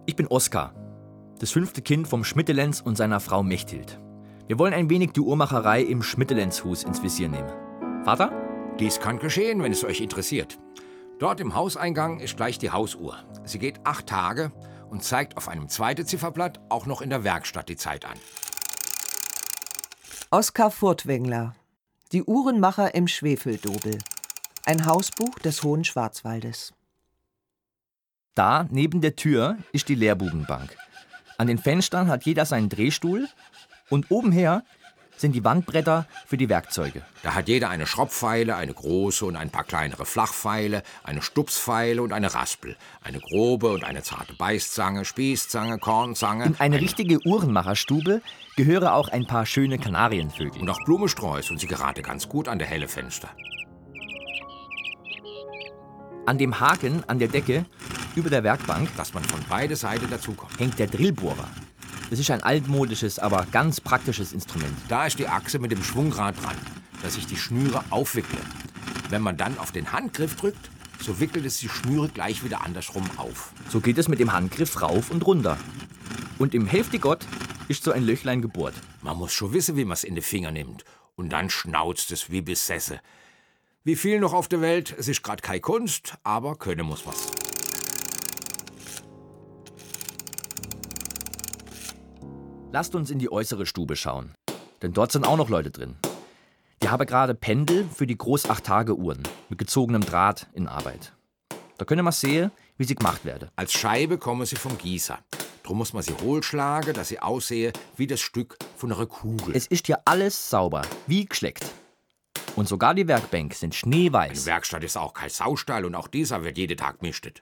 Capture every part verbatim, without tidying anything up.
Ich bin Oskar, das fünfte Kind vom Schmittelenz und seiner Frau Mechthild. Wir wollen ein wenig die Uhrmacherei im Schmittelenzhus ins Visier nehmen. Vater? Dies kann geschehen, wenn es euch interessiert. Dort im Hauseingang ist gleich die Hausuhr. Sie geht acht Tage und zeigt auf einem zweiten Zifferblatt auch noch in der Werkstatt die Zeit an. Oskar Furtwängler, die Uhrenmacher im Schwefeldobel. Ein Hausbuch des Hohen Schwarzwaldes. Da, neben der Tür, ist die Lehrbubenbank. An den Fenstern hat jeder seinen Drehstuhl und obenher sind die Wandbretter für die Werkzeuge. Da hat jeder eine Schrottfeile, eine große und ein paar kleinere Flachfeile, eine Stupsfeile und eine Raspel, eine grobe und eine zarte Beißzange, Spießzange, Kornzange. In eine richtige Uhrenmacherstube gehören auch ein paar schöne Kanarienvögel. Und auch Blumensträuß und sie gerade ganz gut an der helle Fenster. An dem Haken an der Decke über der Werkbank, dass man von beide Seiten dazukommt, hängt der Drillbohrer. Das ist ein altmodisches, aber ganz praktisches Instrument. Da ist die Achse mit dem Schwungrad dran, dass sich die Schnüre aufwickeln. Wenn man dann auf den Handgriff drückt, so wickelt es die Schnüre gleich wieder andersrum auf. So geht es mit dem Handgriff rauf und runter. Und im Hälftigott ist so ein Löchlein gebohrt. Man muss schon wissen, wie man es in die Finger nimmt. Und dann schnauzt es wie besessen. Wie viel noch auf der Welt, es ist gerade keine Kunst, aber können muss was. Lasst uns in die äußere Stube schauen, denn dort sind auch noch Leute drin. Die haben gerade Pendel für die Groß-Acht-Tage-Uhren mit gezogenem Draht in Arbeit. Da können wir sehen, wie sie gemacht werden. Als Scheibe kommen sie vom Gießer. Drum muss man sie hohlschlagen, dass sie aussehe wie das Stück von einer Kugel. Es ist hier alles sauber, wie geschleckt. Und sogar die Werkbänke sind schneeweiß. Eine Werkstatt ist auch kein Saustall und auch dieser wird jeden Tag mischtet.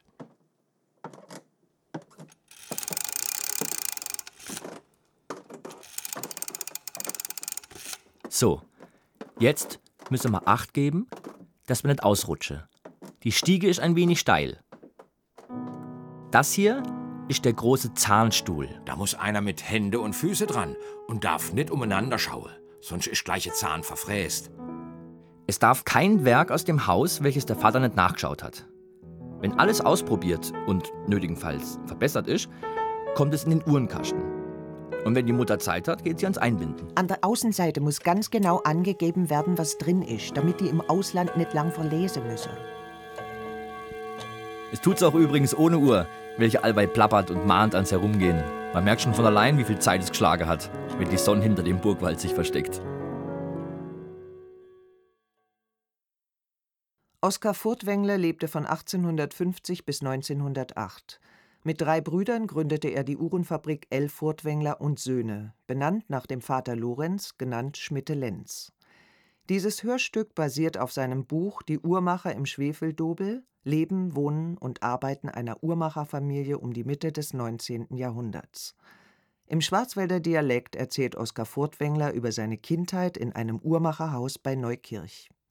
So, jetzt müssen wir Acht geben, dass wir nicht ausrutschen. Die Stiege ist ein wenig steil. Das hier ist der große Zahnstuhl. Da muss einer mit Hände und Füße dran und darf nicht umeinander schauen, sonst ist gleich der Zahn verfräst. Es darf kein Werk aus dem Haus, welches der Vater nicht nachgeschaut hat. Wenn alles ausprobiert und nötigenfalls verbessert ist, kommt es in den Uhrenkasten. Und wenn die Mutter Zeit hat, geht sie ans Einbinden. An der Außenseite muss ganz genau angegeben werden, was drin ist, damit die im Ausland nicht lang verlesen müssen. Es tut's auch übrigens ohne Uhr, welche allweil plappert und mahnt ans Herumgehen. Man merkt schon von allein, wie viel Zeit es geschlagen hat, wenn die Sonne hinter dem Burgwald sich versteckt. Oskar Furtwängler lebte von achtzehnhundertfünfzig bis neunzehnhundertacht. Mit drei Brüdern gründete er die Uhrenfabrik L. Furtwängler und Söhne, benannt nach dem Vater Lorenz, genannt Schmittelenz. Dieses Hörstück basiert auf seinem Buch Die Uhrmacher im Schwefeldobel, Leben, Wohnen und Arbeiten einer Uhrmacherfamilie um die Mitte des neunzehnten Jahrhunderts. Im Schwarzwälder Dialekt erzählt Oskar Furtwängler über seine Kindheit in einem Uhrmacherhaus bei Neukirch.